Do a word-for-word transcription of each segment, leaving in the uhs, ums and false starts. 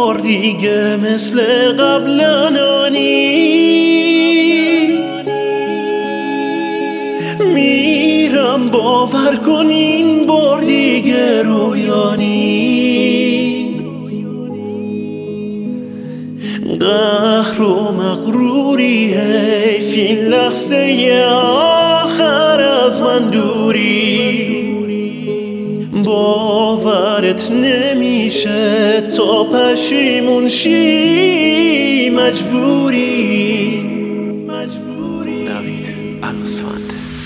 بار دیگه مثل قبلا نیست. میرم باور کن این بار دیگه رویا نیست. قهر و مغروری حیف این لحظه آخر از من دوری. باورت نمیشه تا پشیمون شی مجبوری. مجبوری نوید عروسفند.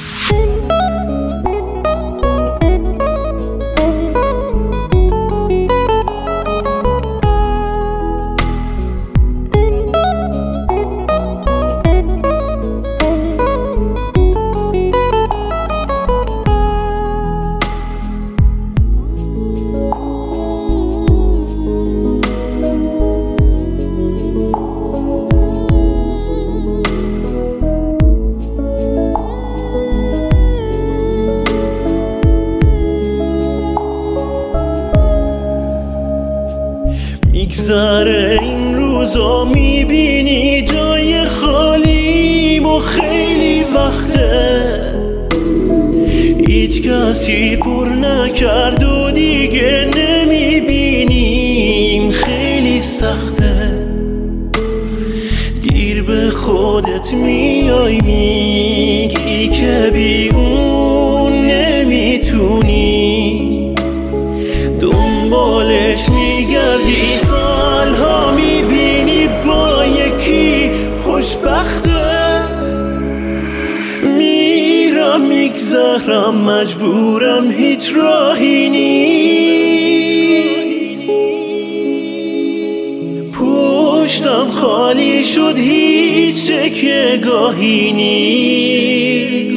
میگذره این روزا میبینی جای خالیم و خیلی وقته هیچ کسی پر نکرد و دیگه نمیبینیم. خیلی سخته دیر به خودت میای میگی که بی اون نمیتونی. دنبالش میگردی سالها میبینی با یکی خوشبخته. میرم میگذرم مجبورم هیچ راهی نیست. پشتم خالی شد هیچ تکیه‌گاهی نیست.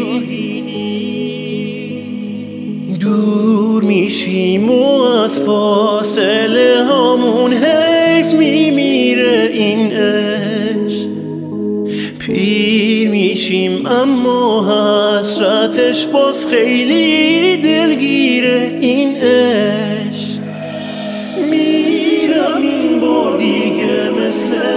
دور میشیم و از فاصله هامون حیف میمیره این عشق. پیر میشیم اما حسرتش باز خیلی دلگیره این عشق. میرم این بار دیگه مثل